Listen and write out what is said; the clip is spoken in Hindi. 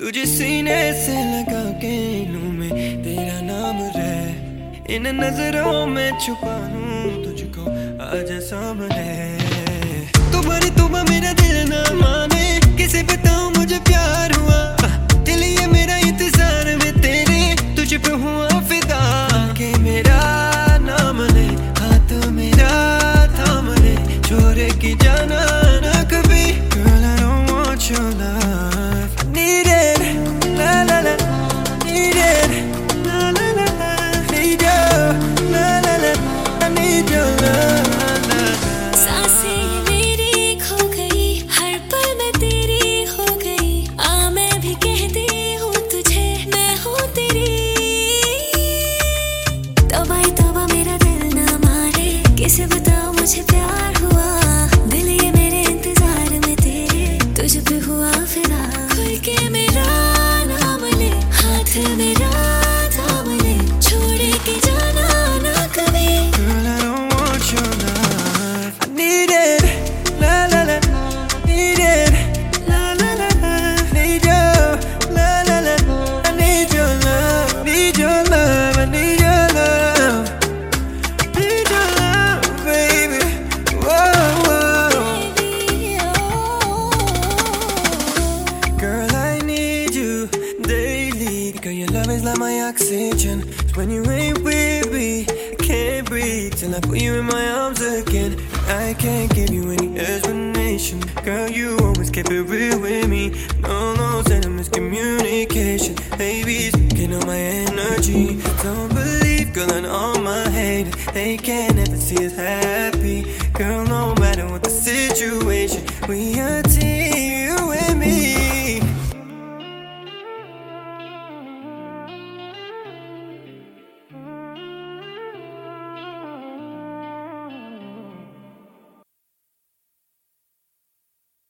तुझे सीने से लगा के लूं मैं तेरा नाम रहे, इन नजरों में छुपा लूं तुझको आजा सामने। तुम्हारी तुम मेरा दिल ना माने, किसे बताऊं मुझे प्यार हुआ, दिल ये मेरा इंतजार में तेरे तुझ पे हुआ फिदा। के मेरा नाम ले, हाथ मेरा थाम ले, छोड़ के जाना ना कभी। Girl, I don't want your love, I need it, la la la, need it, la la la, need you, la la la, I need your love, la la। सांसें मेरी खो गई, हर पल में तेरी हो गई, आ मैं भी कहती हूँ तुझे मैं हूँ तेरी। तौबा मेरा दिल ना माने, किसे बताऊँ मुझे प्यार हुआ, दिल ये मेरे इंतजार में तेरे तुझ पे हुआ फिदा। खुल के मेरा नाम ले, हाथ मेरा थाम ले, छोड़ के जाना ना कभी। Girl, I don't want your love, I need it, la la la, need it, la la la, need you, la la la, I need your love, need your love, I need your love, need your love, baby. Whoa, whoa. Baby, oh. Girl, I need you daily. Girl, your love is like my oxygen. When you ain't with me, I can't breathe till I put you in my arms again. I can't give you any explanation. Girl, you always kept it real with me. No sentiment, miscommunication. Baby, speaking on my energy. Don't believe, girl, and all my haters, they can't ever see us happy. Girl, no matter what the situation, we a team.